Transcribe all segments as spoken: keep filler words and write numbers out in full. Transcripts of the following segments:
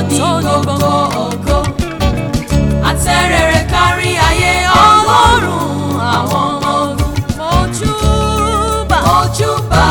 ní gbogbo ògo. Àtẹ̀rẹ̀rẹ̀ kárí ayé Ọlọ́run àwọn ọmọ ogun. Mojúbà mojúbà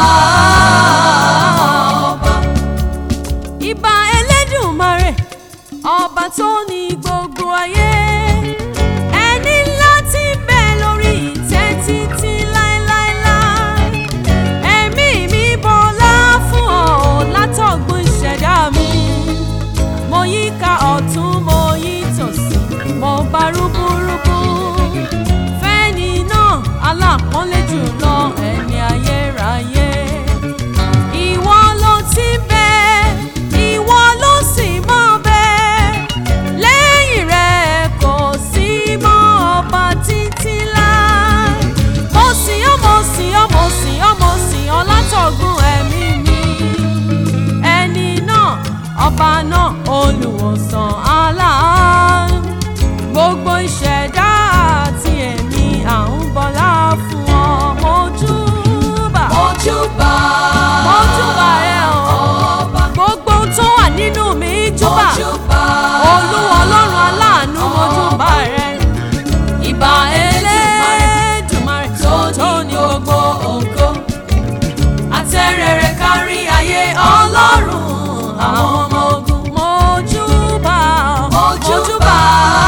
ọba. Ìbà Elédùmarè ọba tó ní gbogbo ayé. Ẹni ńlá tí ń bẹ lórí ìtẹ́ títí láéláéláé. Ẹ̀mí mi bọlá fún ọ látọ̀gbun ìṣẹ̀dá mi. Mo yíká ọ̀tún mo yí tòsì mo bá rúbúrúbú. Fẹ́ni náà alápọ́nlé jùlọ ẹni ayérayé. Ìwọ ló ti ń bẹ, ìwọ ló sì máa bẹ. Lẹ́yìn rẹ̀ kò sí mọ́ ọba títí láé. Mo sìn ọ́ mo sìn ọ́ mo sìn ọ́ mo sìn ọ́ látọ̀gbun ẹ̀mí mi. Ẹni náà ọba náà olùwòsàn aláàánú. Gbogbo ìṣẹ̀dá àti ẹ̀mí à ń bọlá fún ọ. Mojúbà mojúbà mojúbà ẹ ọba. Gbogbo ohun tó wà nínú mi júbà. Olúwa Ọlọ́run aláàánú mojúbà rẹ. Ìbà Elédùmarè tó ní gbogbo ògo. Àtẹ̀rẹ̀rẹ̀ kárí ayé Ọlọ́run àwọn ọmọ ogun. Mojúbà mojúbà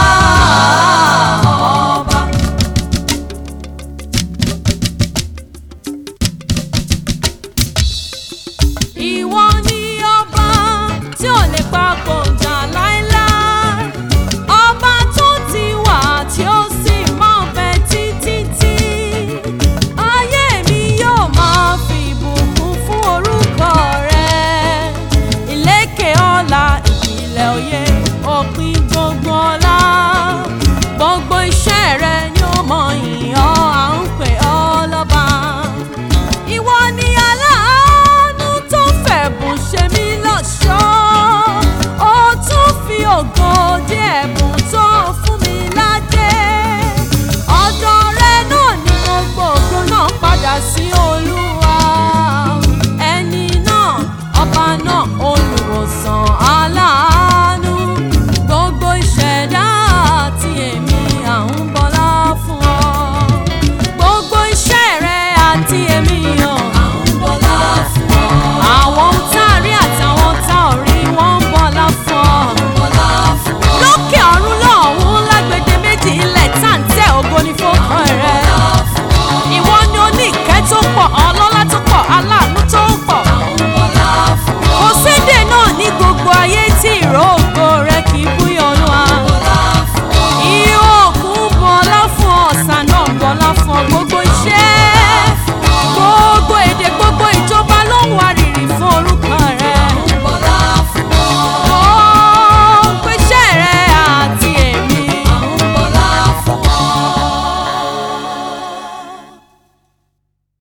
ọba. Ìwọ ni ọba tí ò lè papòdà láéláé. Ọba tó ti wà tí ó sì máa bẹ títí. Ayé mi yóò máa fi ìbùkún fún orúkọ rẹ. Ìlékè ọlá ìpìlẹ̀ òye òpin gbogbo ọlá. Gbogbo iṣẹ́ rẹ ni ó mọ ìyìn ọ́, à ń pè ọ́ lọ́ba. Ìwọ ni aláàánú tó fẹ̀bùn ṣe mí lọ́ṣọ̀ọ́. Ó tún fi ògo dé ẹ̀bùn tó fún mi ládé. Ọ̀dọ̀ rẹ náà ni gbogbo ògo náà padà sí o.